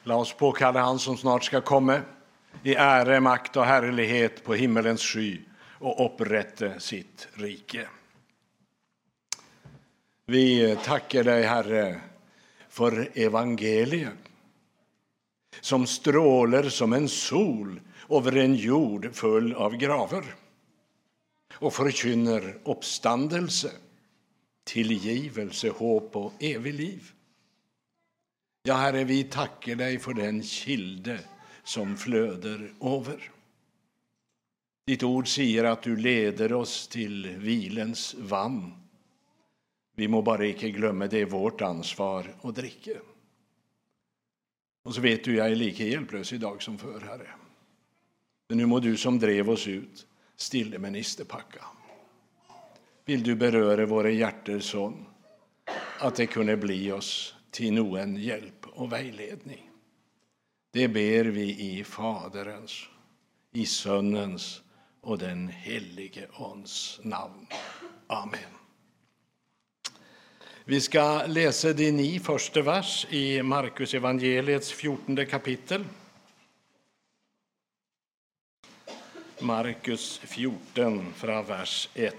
La oss påkalla han som snart ska komma i ära, makt och härlighet på himmelens sky och upprätta sitt rike. Vi tackar dig, Herre, för evangeliet som strålar som en sol över en jord full av graver och förkynner uppståndelse, tillgivelse, hopp och evigt liv. Ja, Herre, vi tackar dig för den kilde som flöder över. Ditt ord säger att du leder oss till vilens vann. Vi må bara inte glömma det, vårt ansvar att dricka. Och så vet du, jag är lika hjälplös idag som förr, Herre. Men nu må du som drev oss ut stille ministerpacka. Vill du beröra våra hjärtor så att det kunde bli oss till någon hjälp och vägledning. Det ber vi i Faderens, i Sonnens och den helige Ons namn. Amen. Vi ska läsa de 9 första vers i Markus evangeliets 14 kapitel. Markus 14 från vers 1.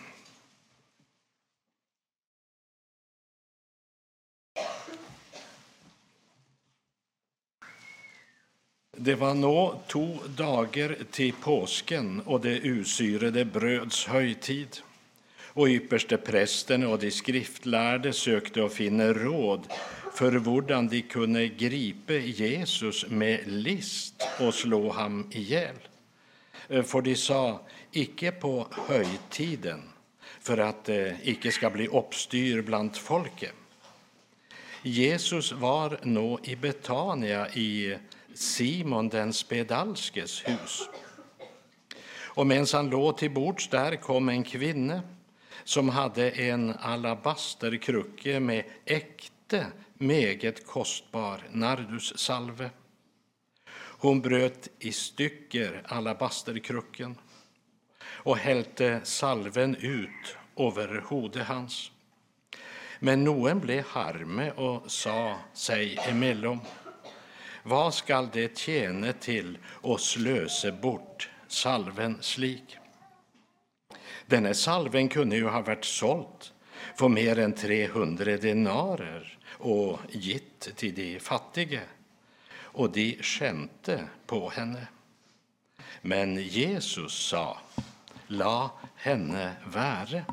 Det var nå 2 dagar till påsken och det usyrede bröds höjtid. Och ypperste prästen och de skriftlärde sökte att finna råd för hvordan de kunde gripa Jesus med list och slå ham ihjäl. För de sa, icke på höjtiden, för att det icke ska bli uppstyr bland folket. Jesus var nå i Betania i Simon den spedalskes hus. Och medan han låg till bords där kom en kvinna som hade en alabasterkrucke med äkte, meget kostbar nardussalve. Hon bröt i stycker alabasterkrucken och hällde salven ut över hodet hans. Men någon blev harme och sa sig emellan, vad skall det tjäna till och slösa bort salven slik? Denne salven kunde ju ha varit sålt för mer än 300 denarer och gitt till de fattiga, och de skämte på henne. Men Jesus sa, la henne vara.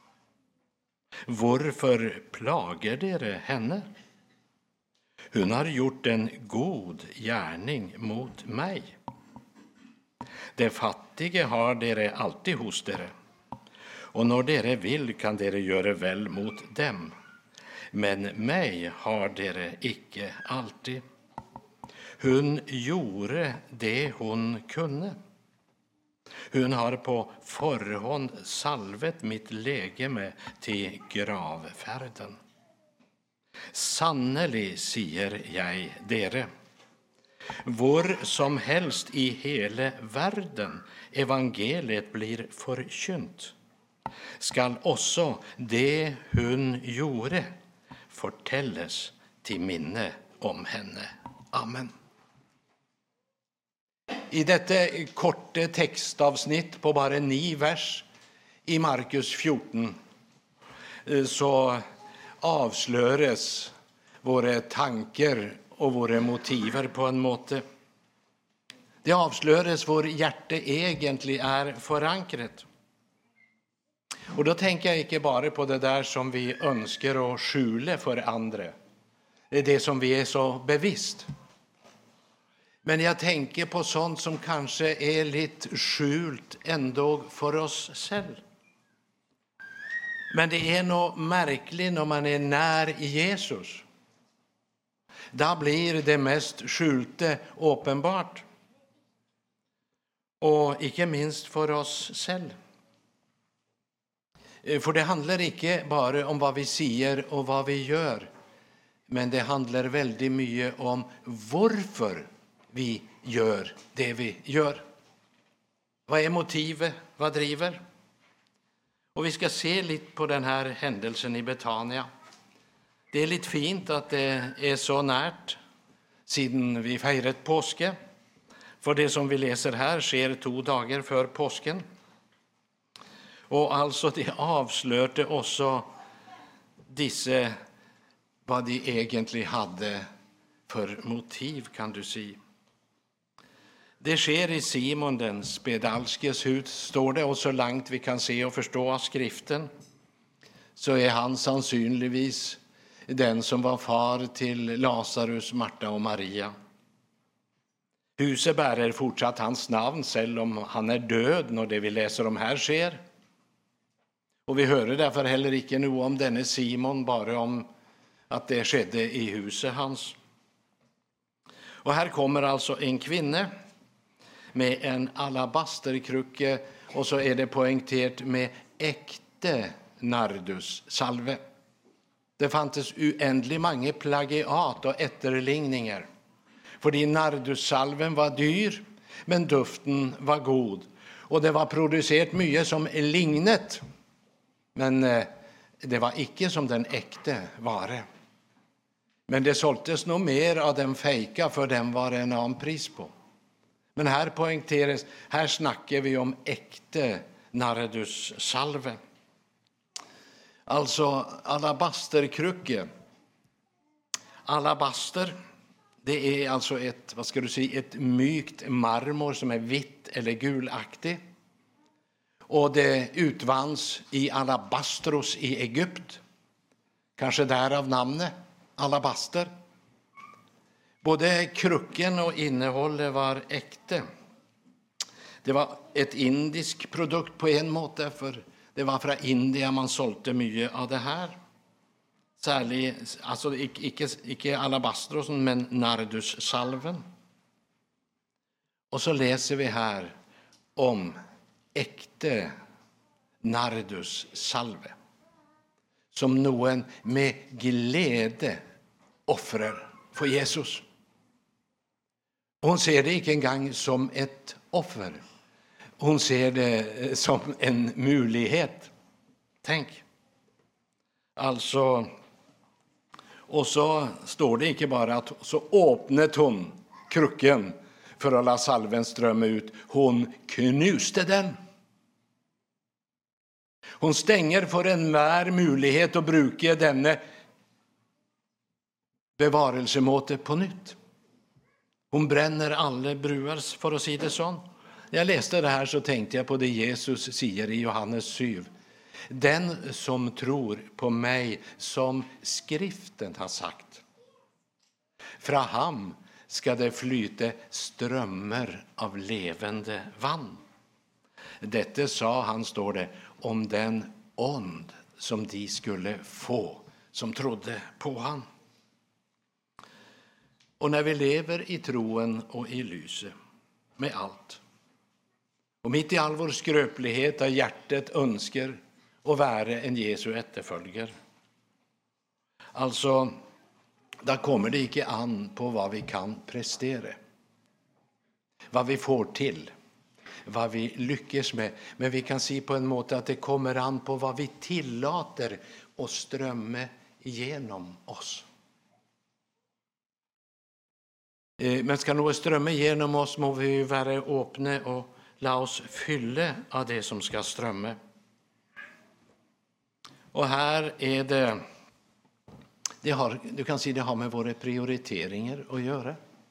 Varför plager dere henne? Hon har gjort en god gärning mot mig. Det fattiga har dere alltid hos dere, och när dere vill kan dere göra väl mot dem. Men mig har dere icke alltid. Hon gjorde det hon kunde. Hon har på förhand salvet mitt legeme till gravfärden. Sannelig, säger jag dere, var som helst i hela världen evangeliet blir förkynt, skall också det hon gjorde fortälles till minne om henne. Amen. I detta korta textavsnitt på bara 9 vers i Markus 14 så avslöjas våra tankar och våra motiver på en måte. Det avslöjas vår hjärta egentligen är förankrat. Och då tänker jag inte bara på det där som vi önskar att skjula för andra. Det är det som vi är så bevisst. Men jag tänker på sånt som kanske är lite skjult ändå för oss själva. Men det är nog märkligt när man är när Jesus. Då blir det mest skjulte uppenbart. Och inte minst för oss själva. För det handlar inte bara om vad vi säger och vad vi gör. Men det handlar väldigt mycket om varför vi gör det vi gör. Vad är motivet? Vad driver? Och vi ska se lite på den här händelsen i Betania. Det är lite fint att det är så närt. siden vi feiret påske. For det som vi leser her skjer 2 dager før påsken. Og altså de avslørte også disse, hva de egentlig hadde for motiv, kan du si. Det skjer i Simon den spedalskes hus, står det, og så langt vi kan se og forstå av skriften, så han sannsynligvis den som var far til Lazarus, Martha og Maria. Huset bærer fortsatt hans navn, selv om han død når det vi leser om her skjer. Og vi hører derfor heller ikke noe om denne Simon, bare om at det skjedde i huset hans. Og her kommer altså en kvinne med en alabasterkrukke, og så det poengtert med ekte nardussalve. Det fantes uendelig mange plagiat og etterligninger, fordi nardussalven var dyr, men duften var god. Og det var produsert mye som lignet, men det var ikke som den ekte vare. Men det solgtes noe mer av den feika, for den var en annen pris på. Men her poengteres, her snakker vi om ekte nardussalve. Altså alabasterkrukke. Alabaster, det altså et mykt marmor som hvitt eller gulaktig. Og det utvanns i alabastros i Egypt. Kanskje derav navnet alabaster. Både krukken og innholdet var ekte. Det var et indisk produkt på en måte, for det var fra India man solgte mye av det her. Særlig, altså ikke alabastrosen, men nardussalven. Og så leser vi her om ekte nardussalve, som noen med glede offrer for Jesus. Hun ser det ikke engang som et offer. Hun ser det som en mulighet. Tenk. Altså, og så står det ikke bare at så åpnet hun krukken for å la salven strømme ut. Hun knuste den. Hun stenger for enhver mulighet å bruke denne bevarelsemåte på nytt. Hun brenner alle bruer, for å si det sånn. Jeg leste det her, så tenkte jeg på det Jesus sier i Johannes 7. Den som tror på meg, som Skriften har sagt, fra ham skal det flyte strømmer av levende vann. Dette sa han, står det, om den ånd som de skulle få, som trodde på han. Og når vi lever i troen og i lyset, med alt, og midt i all vår skrøpelighet av hjertet ønsker å være en Jesu etterfølger, altså, da kommer det ikke an på hva vi kan prestere, hva vi får til, hva vi lykkes med, men vi kan si på en måte at det kommer an på hva vi tillater å strømme gjennom oss. Men skal noe strømme gjennom oss, må vi være åpne og la oss fylle av det som skal strømme. Og her du kan si det har med våre prioriteringer å gjøre.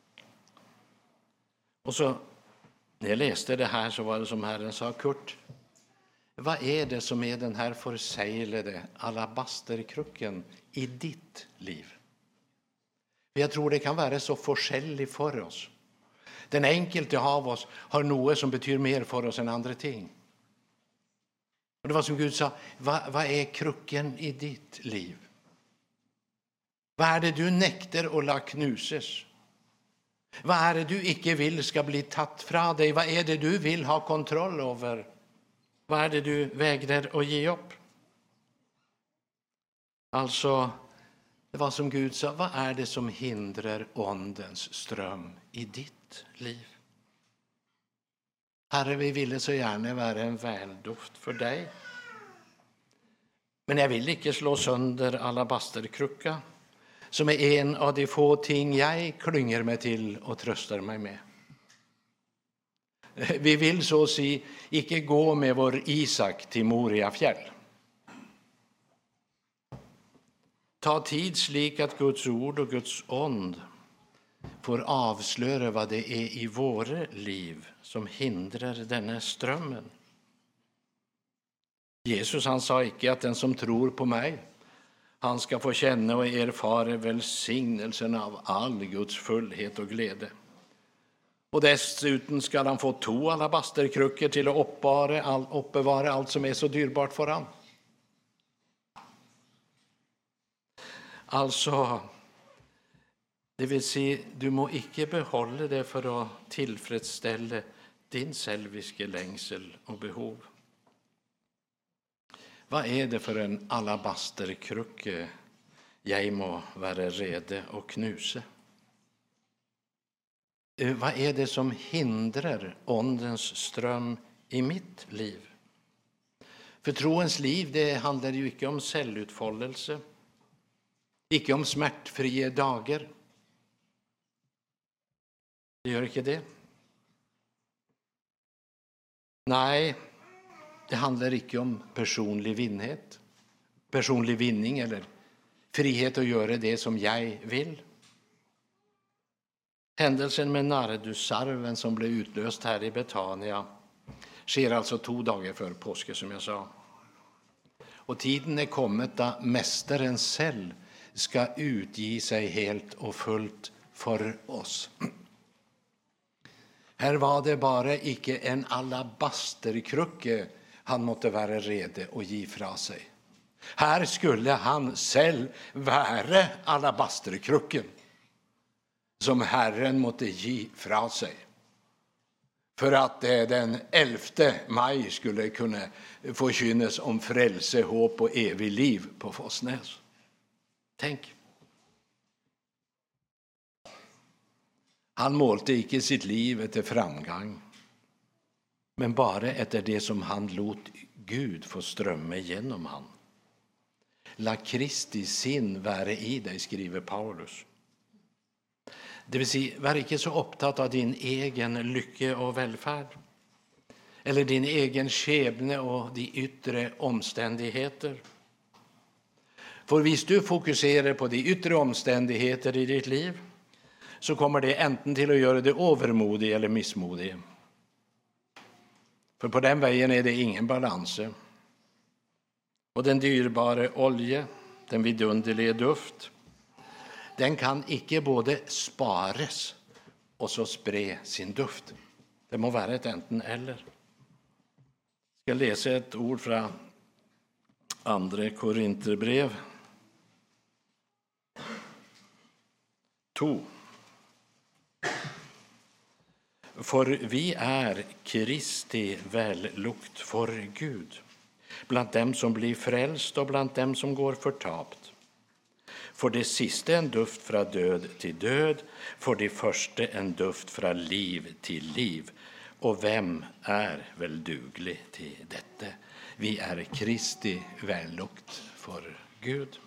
Og så, når jeg leste det her, så var det som Herren sa, Kurt, hva det som den her forseglede alabasterkrukken i ditt liv? Jeg tror det kan være så forskjellig for oss. Den enkelte av oss har noe som betyr mer for oss enn andre ting. Og det var som Gud sa, hva krukken i ditt liv? Hva det du nekter å la knuses? Hva det du ikke vil skal bli tatt fra deg? Hva det du vil ha kontroll over? Hva det du vegrer å gi opp? Altså, det var som Gud sa, hva det som hindrer åndens strøm i ditt liv? Herre, vi ville så gjerne være en velduft for deg. Men jeg vil ikke slå sønder alabasterkrukka, som er en av de få ting jeg klynger meg til og trøster meg med. Vi vil så å si ikke gå med vår Isak til Moriafjell. Ta tid slik at Guds ord og Guds ånd får avsløre hva det er i våre liv som hindrer denne strømmen. Jesus han sa ikke at den som tror på meg, han skal få kjenne og erfare velsignelsen av all Guds fullhet og glede. Og dessuten skal han få 2 alabasterkrukker til å oppbevare alt som er så dyrbart for ham. Altså, det vil si, du må ikke beholde det for å tilfredsstelle din selviske lengsel og behov. Hva er det for en alabasterkrukke jeg må være rede å knuse? Hva er det som hindrer åndens strøm i mitt liv? For troens liv, det handler jo ikke om selvutfoldelse, ikke om smertefrie dager. Det gjør ikke det. Nei, det handler ikke om personlig vinning eller frihet å gjøre det som jeg vil. Hendelsen med Nardus-sarven som ble utløst her i Betania skjer altså 2 dager før påske, som jeg sa. Og tiden er kommet da mesteren selv skal utgi seg helt og fullt for oss. Her var det bare ikke en alabasterkrukke han måtte være rede å gi fra seg. Her skulle han selv være alabasterkrukken som Herren måtte gi fra seg, for at den 11. mai skulle kunne forkynnes om frelse, håp og evig liv på Fossnes. Tenk. Han målte ikke sitt liv etter framgang, men bare etter det som han lot Gud få strømme gjennom han. La Kristi sinn være i deg, skriver Paulus. Det vil si, vær ikke så opptatt av din egen lykke og velferd, eller din egen skjebne og de ytre omstendigheter. For hvis du fokuserer på de ytre omstendigheter i ditt liv, så kommer det enten til å gjøre det overmodig eller mismodig. For på den veien er det ingen balanse. Og den dyrebare olje, den vidunderlige duft, den kan ikke både spares og så spre sin duft. Det må være et enten eller. Jeg skal lese et ord fra 2. Korinterbrev 2. For vi er Kristi vellukt for Gud, blant dem som blir frelst og blant dem som går fortapt. For det siste en duft fra død til død, for det første en duft fra liv til liv. Og hvem er vel dugelig til dette? Vi er Kristi vellukt for Gud.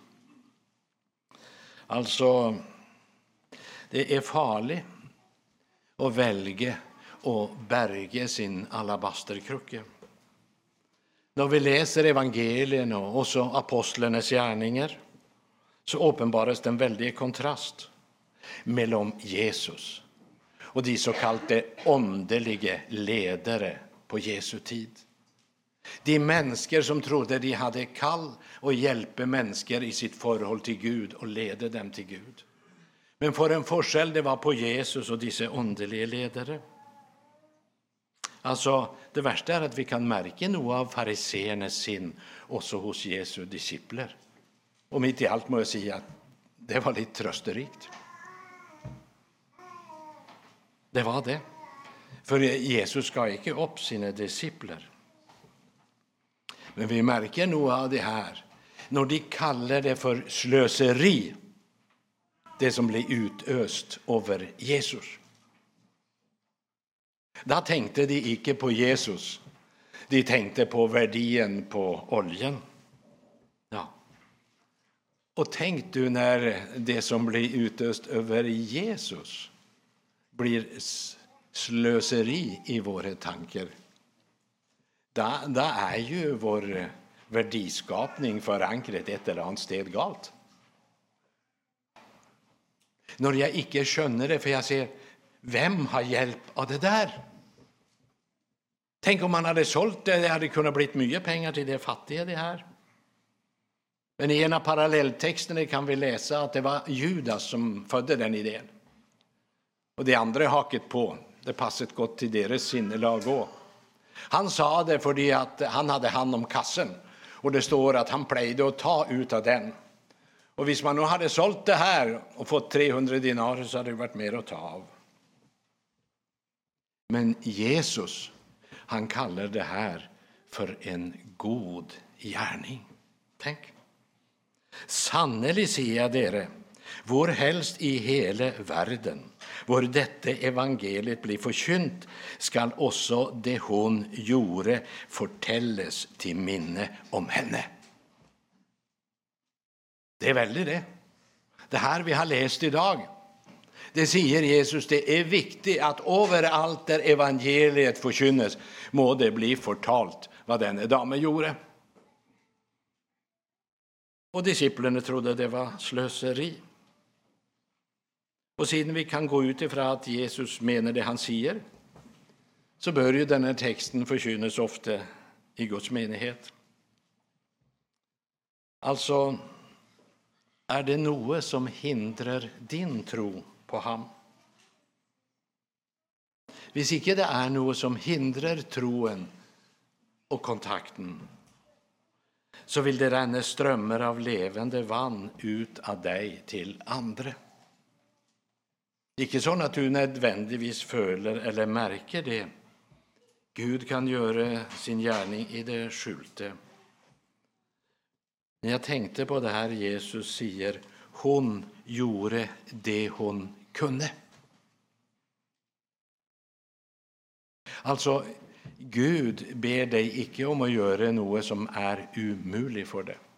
Altså, det er farlig å velge å berge sin alabasterkrukke. Når vi leser evangeliene og også apostlenes gjerninger, så åpenbares den veldige kontrast mellom Jesus og de såkalte åndelige ledere på Jesu tid. De mennesker som trodde de hadde kall å hjelpe mennesker i sitt forhold til Gud og lede dem til Gud. Men for en forskjell det var på Jesus og disse åndelige ledere. Altså, det verste er at vi kan merke noe av fariseernes sinn også hos Jesu disipler. Og midt i alt må jeg si at det var litt trøsterikt. Det var det. For Jesus ga ikke opp sine disipler. Men vi merker noe av det her. Når de kaller det for sløseri, det som ble utøst over Jesus. Da tenkte de ikke på Jesus. De tenkte på verdien på oljen. Ja. Och tänk du när det som blir utöst över Jesus blir slöseri i våra tankar. Da är ju vår verdiskapning förankret ett eller annat sted galt. När jag inte skönner det, för jag ser, vem har hjälp av det där? Tänk om man hade sålt det, det hade kunnat bli mycket pengar till det fattiga det här. Men i en av parallelltexterna kan vi läsa att det var Judas som födde den idén. Och det andra haket på, det passet gott till deras sinnelag också. Han sa det för att han hade hand om kassen. Och det står att han plejde att ta ut av den. Och hvis man nu hade sålt det här och fått 300 dinarer så hade det varit mer att ta av. Men Jesus, han kallar det här för en god gärning. Tänk. Sannelig sier jeg dere, hvor helst i hele verden, hvor dette evangeliet blir forkynt, skal også det hon gjorde fortelles til minne om henne. Det är väldigt det. Det här vi har läst idag. Det säger Jesus, det är viktigt att överallt där evangeliet förkynnes må det bli fortalt vad denne dame gjorde. Och disciplerna trodde det var slöseri. Och sedan vi kan gå ut ifrån att Jesus menar det han säger, så bör ju den här texten förkynnes ofta i Guds menighet. Alltså, är det något som hindrar din tro på ham? Hvis ikke det är något som hindrar troen och kontakten, så vill det renne strömmar av levande vann ut av dig till andra. Ikke sånn att du nödvändigtvis føler eller märker det. Gud kan göra sin gärning i det skjulte. När jag tänkte på det här Jesus säger, hon gjorde det hon kunde. Alltså, Gud ber dig icke om att göra något som är umuligt för dig.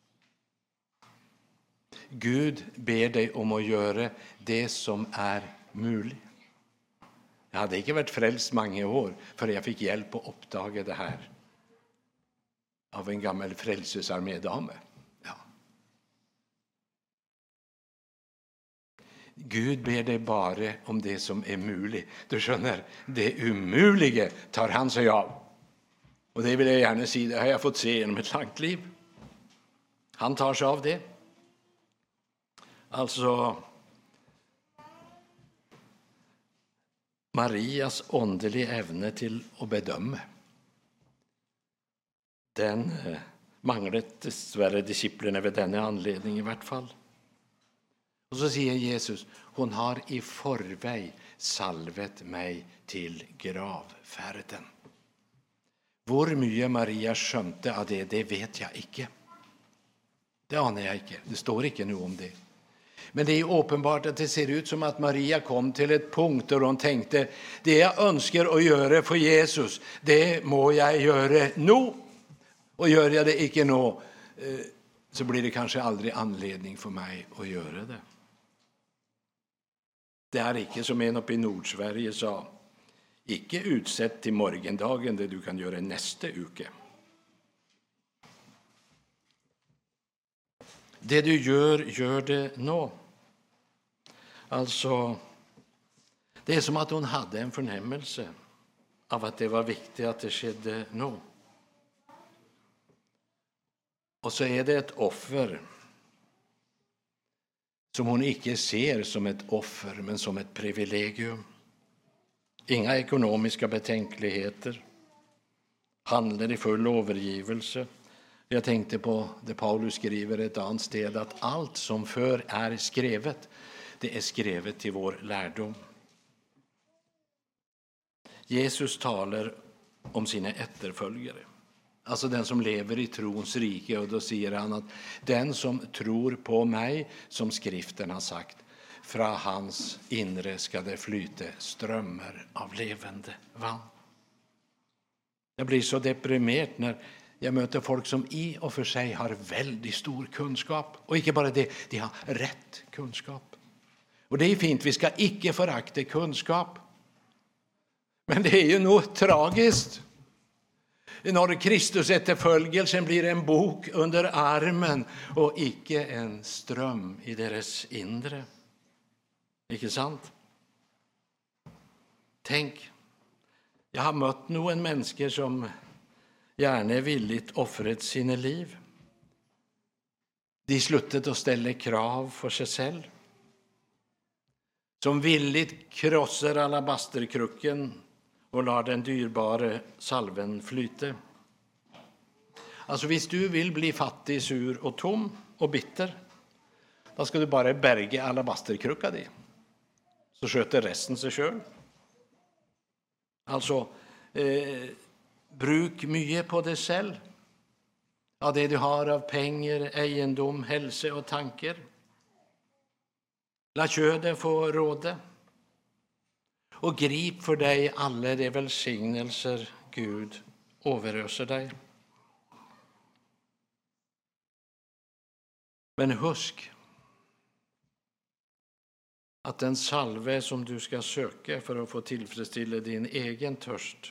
Gud ber dig om att göra det som är möjligt. Jag hade inte varit frälst många år för jag fick hjälp att uppdaga det här av en gammal frälsesarmédame. Ja. Gud ber dig bara om det som är möjligt. Du skönner, det umuliga tar han sig av. Och det vill jag gärna säga, det har jag fått se genom ett långt liv. Han tar sig av det. Alltså, Marias åndelige evne till att bedöma, den manglet dessvärre disciplerna vid denna anledning i vart fall. Och så säger Jesus, hon har i förväg salvet mig till gravfärden. Hvor mye Maria skönte av det vet jag inte. Det aner jag inte. Det står inte nu om det. Men det är uppenbart att det ser ut som att Maria kom till ett punkt där hon tänkte, det jag önskar att göra för Jesus, det må jag göra nu. Och gör jag det inte nu, så blir det kanske aldrig anledning för mig att göra det. Det är inte som en uppe i Nordsverige sa, icke utsett till morgondagen det du kan göra nästa uke. Det du gör det nu. Alltså, det är som att hon hade en förnämmelse av att det var viktigt att det skedde nu. Och så är det ett offer som hon inte ser som ett offer men som ett privilegium. Inga ekonomiska betänkligheter. Handlar i full övergivelse. Jag tänkte på det Paulus skriver ett annat sted, att allt som för är skrevet, det är skrevet till vår lärdom. Jesus talar om sina efterföljare. Alltså den som lever i trons rike, och då säger han att den som tror på mig, som skriften har sagt, från hans inre ska det flyta strömmar av levande vann. Jag blir så deprimerad när Jeg møter folk som i og for seg har veldig stor kunnskap. Og ikke bare det, de har rett kunnskap. Og det er fint, vi skal ikke forakte kunnskap. Men det er jo noe tragisk når Kristus etterfølgelsen blir en bok under armen og ikke en strøm i deres indre. Ikke sant? Tenk, jeg har møtt noen mennesker som gjerne villigt offret sine liv. De sluttet å stelle krav for seg selv. Som villigt krosser alabasterkrukken og lar den dyrbare salven flyte. Altså, hvis du vil bli fattig, sur og tom og bitter, da skal du bare berge alabasterkrukka di. Så skjøter resten seg selv. Altså, bruk mye på deg selv. Av det du har av penger, eiendom, helse og tanker. La kjødet få råde. Og grip for deg alle de velsignelser Gud overøser deg. Men husk at den salve som du skal søke for å få tilfredsstille din egen tørst,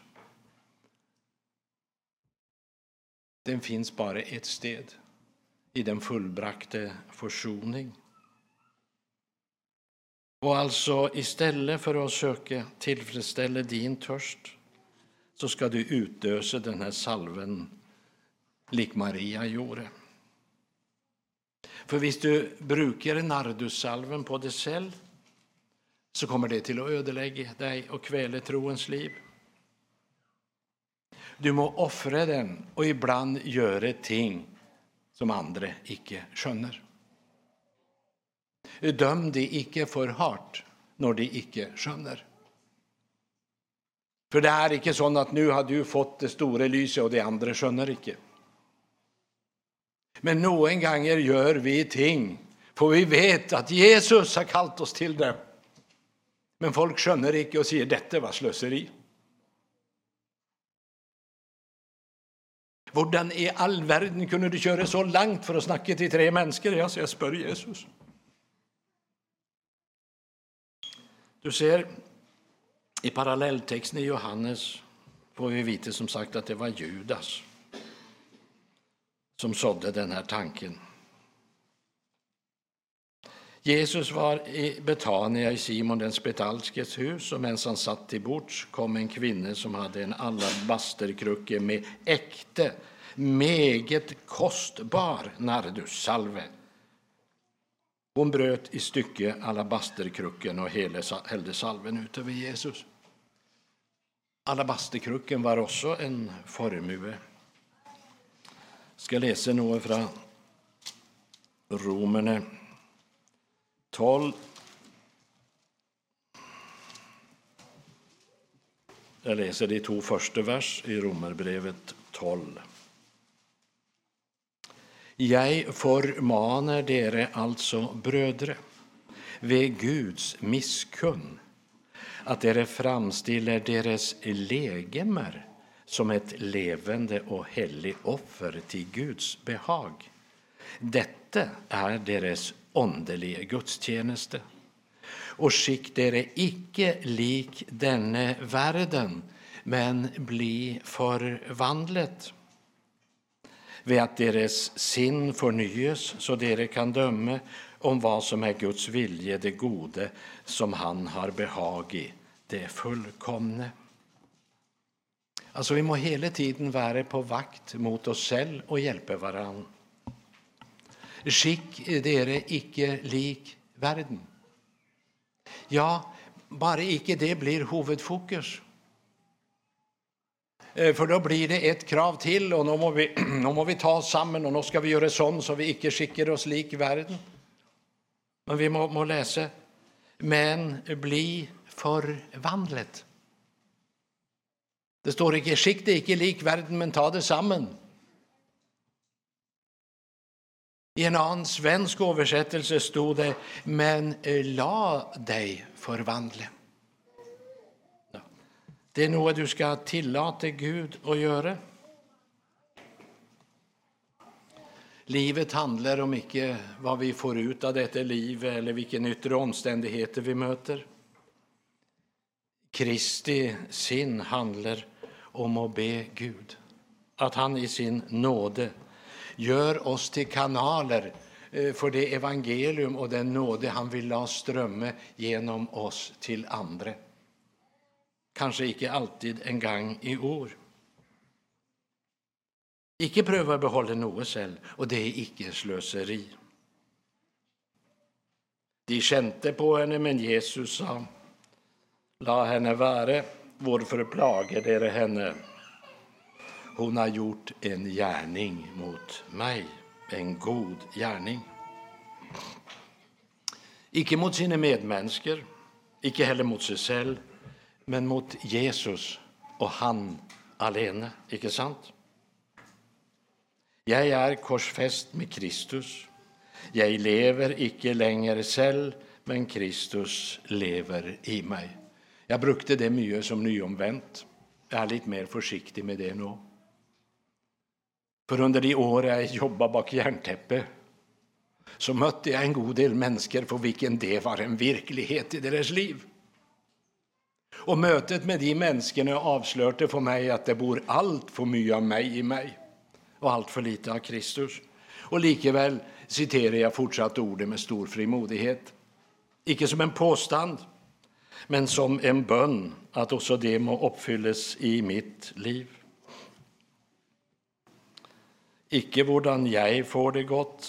den finns bare et sted, i den fullbrakte forsoning. Og altså, i stedet for å søke tilfredsstille din tørst, så skal du utøse denne salven lik Maria gjorde. For hvis du bruker nardussalven på deg selv, så kommer det til å ødelegge deg og kvele troens liv. Du må offre den, og iblant gjøre ting som andre ikke skjønner. Døm de ikke for hardt når de ikke skjønner. For det er ikke sånn at nå har du fått det store lyset, og de andre skjønner ikke. Men noen ganger gjør vi ting, for vi vet at Jesus har kalt oss til det. Men folk skjønner ikke og sier, dette var sløseri. Hvordan i all verden kunne du kjøre så langt for å snakke til 3 mennesker? Ja, så jeg spør Jesus. Du ser, i parallellteksten i Johannes får vi vite som sagt at det var Judas som sådde denne tanken. Jesus var i Betania i Simon den Spedalskes hus, og mens han satt til bords, kom en kvinne som hadde en alabasterkrukke med ekte, meget kostbar nardussalve. Hun brøt i stykke alabasterkrukken og helde salven utover Jesus. Alabasterkrukken var også en formue. Jeg skal lese noe fra Romerne 12. Jeg leser de 2 første vers i Romerbrevet 12. Jeg formaner dere altså, brødre, ved Guds miskunn, at dere framstiller deres legemer som et levende og hellig offer til Guds behag. Dette er deres åndelige gudstjeneste. Og skikk dere ikke lik denne verden, men bli forvandlet, ved at deres sinn fornyes, så dere kan dømme om hva som er Guds vilje, det gode, som han har behag i, det fullkomne. Altså, vi må hele tiden være på vakt mot oss selv og hjelpe hverandre. Skikk dere ikke lik verden. Ja, bare ikke det blir hovedfokus. For da blir det et krav til, og nå må vi ta oss sammen, og nå skal vi gjøre sånn, så vi ikke skikker oss lik verden. Men vi må lese, men bli forvandlet. Det står ikke, skikk det ikke lik verden, men ta det sammen. I en annen svensk oversettelse stod det, men la deg forvandle. Det er noe du skal tillate Gud å gjøre. Livet handler om ikke hva vi får ut av dette livet, eller hvilke ytre omstendigheter vi møter. Kristi sinn handler om å be Gud, at han i sin nåde gjør oss til kanaler for det evangelium og den nåde han vil la strømme gjennom oss til andre. Kanskje ikke alltid en gang i ord. Ikke prøve å beholde noe selv, og det er ikke sløseri. De kjente på henne, men Jesus sa, la henne være, hvorfor plager dere henne? Hun har gjort en gjerning mot meg, en god gjerning. Ikke mot sine medmennesker, ikke heller mot seg selv, men mot Jesus og han alene, ikke sant? Jeg er korsfest med Kristus. Jeg lever ikke lenger selv, men Kristus lever i meg. Jeg brukte det mye som nyomvendt. Jeg er litt mer forsiktig med det nå. For under de årene jeg jobbet bak jernteppet, så møtte jeg en god del mennesker for hvilken det var en virkelighet i deres liv. Og møtet med de menneskene avslørte for meg at det bor alt for mye av meg i meg, og alt for lite av Kristus. Og likevel siterer jeg fortsatt ordet med stor frimodighet. Ikke som en påstand, men som en bønn, at også det må oppfylles i mitt liv. Ikke hvordan jeg får det godt,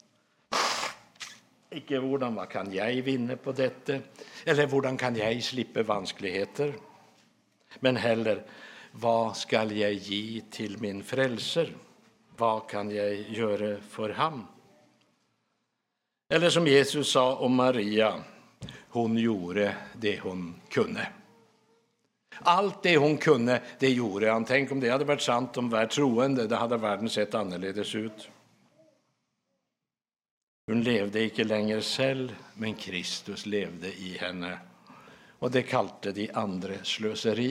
ikke hvordan, hva kan jeg vinne på dette, eller hvordan kan jeg slippe vanskeligheter, men heller, hva skal jeg gi til min frelser? Hva kan jeg gjøre for ham? Eller som Jesus sa om Maria, hun gjorde det hun kunne. Alt det hun kunne, det gjorde han. Tenk om det hadde vært sant om hver troende, det hadde verden sett annerledes ut. Hun levde ikke lenger selv, men Kristus levde i henne. Og det kalte de andre sløseri.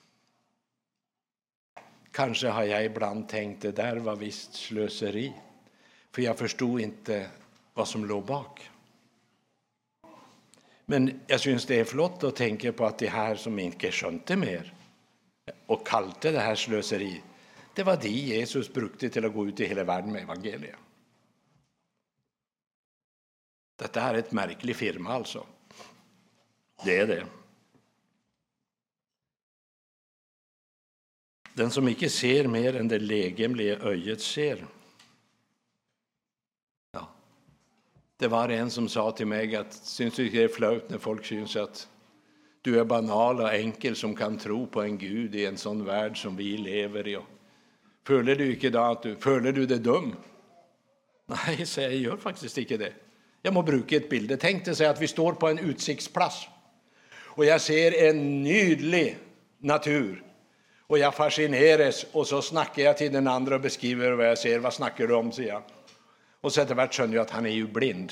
Kanskje har jeg iblant tenkt det der var visst sløseri, for jeg forstod ikke hva som lå bak. Men jeg synes det er flott å tenke på at de her som ikke skjønte mer, og kalte det her sløseri, det var de Jesus brukte til å gå ut i hele verden med evangeliet. Dette er et merkelig firma, altså. Det er det. Den som ikke ser mer enn det legemlige øyet ser. Ja. Det var en som sa til meg at synes du ikke det er flaut når folk synes at du er banal og enkel som kan tro på en Gud i en sånn verd som vi lever i. Føler du ikke da at føler du det dum? Nei, så jeg gjør faktisk ikke det. Jeg må bruke et bilde. Tenk deg at vi står på en utsiktsplass, og jeg ser en nydelig natur, og jeg fascineres, og så snakker jeg til den andre og beskriver hva jeg ser. Hva snakker du om, sier han. Og så etter hvert skjønner jeg at han er jo blind.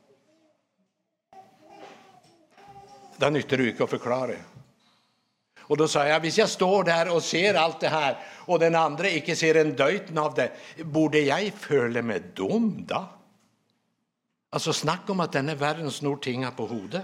Da nytter du ikke å forklare. Og da sa jeg, hvis jeg står der og ser alt det her, og den andre ikke ser en døyten av det, burde jeg føle meg dum da? Altså snakk om at denne verden snor tinga på hodet.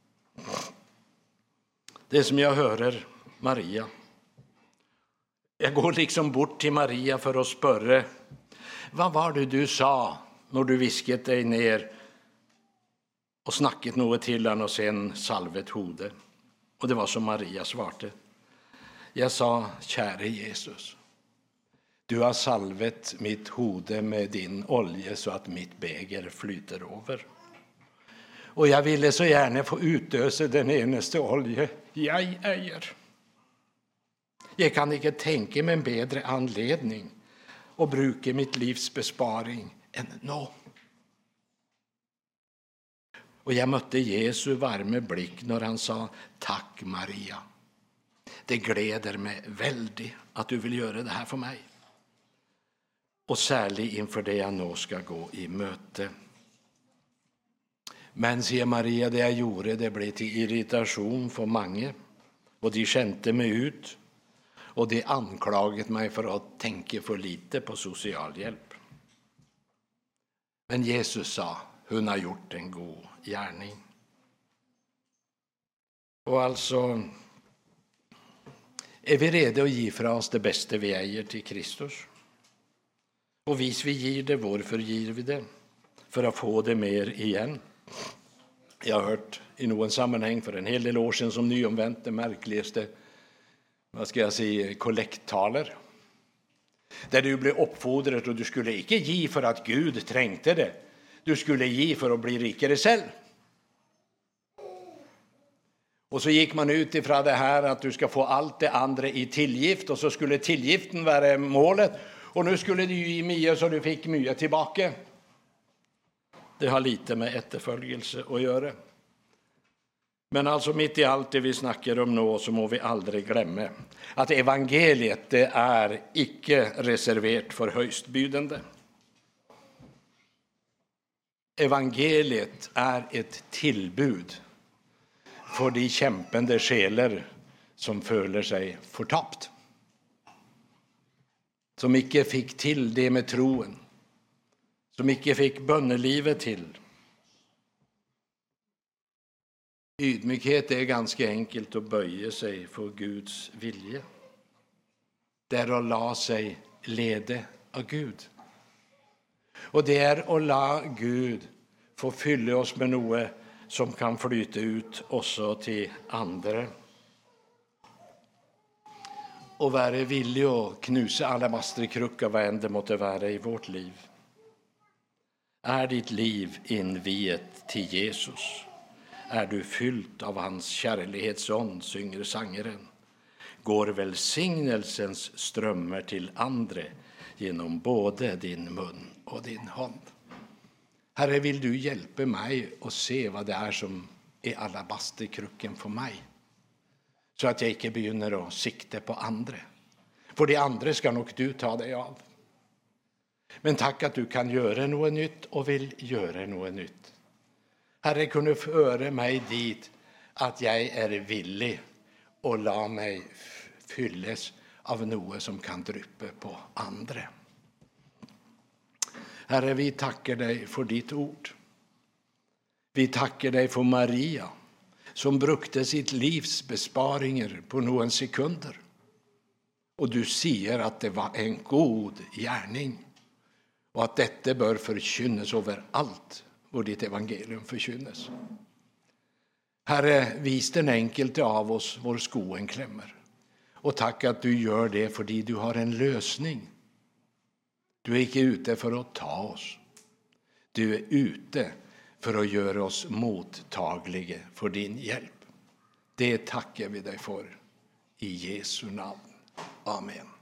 Det som jeg hører Maria. Jeg går liksom bort til Maria for å spørre, hva var det du sa når du visket deg ned og snakket noe til han og sen salvet hodet? Og det var som Maria svarte. Jeg sa, kjære Jesus, du har salvet mitt hode med din olje så at mitt beger flyter over. Og jeg ville så gjerne få utøse den eneste olje jeg eier. Jeg kan ikke tenke meg en bedre anledning å bruke mitt livs besparing enn nå. Og jeg møtte Jesu varme blikk når han sa, takk Maria. Det gleder meg veldig at du vil gjøre det her for meg. Og særlig innenfor det jeg nå skal gå i møte. Men, sier Maria, det jeg gjorde, det ble til irritasjon for mange, og de skjente meg ut, og de anklaget meg for å tenke for lite på sosialhjelp. Men Jesus sa, hun har gjort en god gärning. Og altså, vi redo å gi fra oss det beste vi eier til Kristus? Og hvis vi gir det, hvorfor gir vi det? For å få det mer igjen. Jeg har hørt i noen sammenheng for en hel del år siden som nyomvendt det merkeligste, kollekttaler. Der du ble oppfordret, og du skulle ikke gi for at Gud trengte det. Du skulle gi for å bli rikere selv. Og så gikk man ut ifra det her at du skal få alt det andre i tilgift, og så skulle tilgiften være målet, og nå skulle du gi mye så du fikk mye tilbake. Det har lite med etterfølgelse å gjøre. Men altså midt i alt det vi snakker om nå, så må vi aldri glemme at evangeliet det er ikke reservert for høystbydende. Evangeliet er et tilbud for de kjempende sjeler som føler seg fortapt. Som ikke fikk til det med troen. Som ikke fikk bønnelivet til. Ydmykhet er ganske enkelt å bøye seg for Guds vilje. Det er å la seg lede av Gud. Og det er å la Gud få fylle oss med noe som kan flyte ut også til andre. Å være villig å knuse alabasterkrukker hva enn det måtte være i vårt liv. Er ditt liv innviet til Jesus? Er du fylt av hans kjærlighetsånd, synger sangeren. Går velsignelsens strømmer til andre gjennom både din munn og din hånd. Herre, vil du hjelpe meg å se hva det er som er alabasterkrukken for meg? Så at jeg ikke begynner å sikte på andre. For de andre skal nok du ta deg av. Men takk at du kan gjøre noe nytt og vil gjøre noe nytt. Herre, kunne føre meg dit at jeg er villig å la meg fylles av noe som kan dryppe på andre. Herre, vi takker deg for ditt ord. Vi takker deg for Maria, som brukte sitt livs besparinger på noen sekunder. Og du sier at det var en god gjerning, og at dette bør forkynnes overalt hvor ditt evangelium forkynnes. Herre, vis den enkelte av oss hvor skoen klemmer. Og takk at du gjør det fordi du har en løsning. Du er ikke ute for å ta oss. Du er ute for å gjøre oss mottagelige for din hjelp. Det takker vi deg for i Jesu navn. Amen.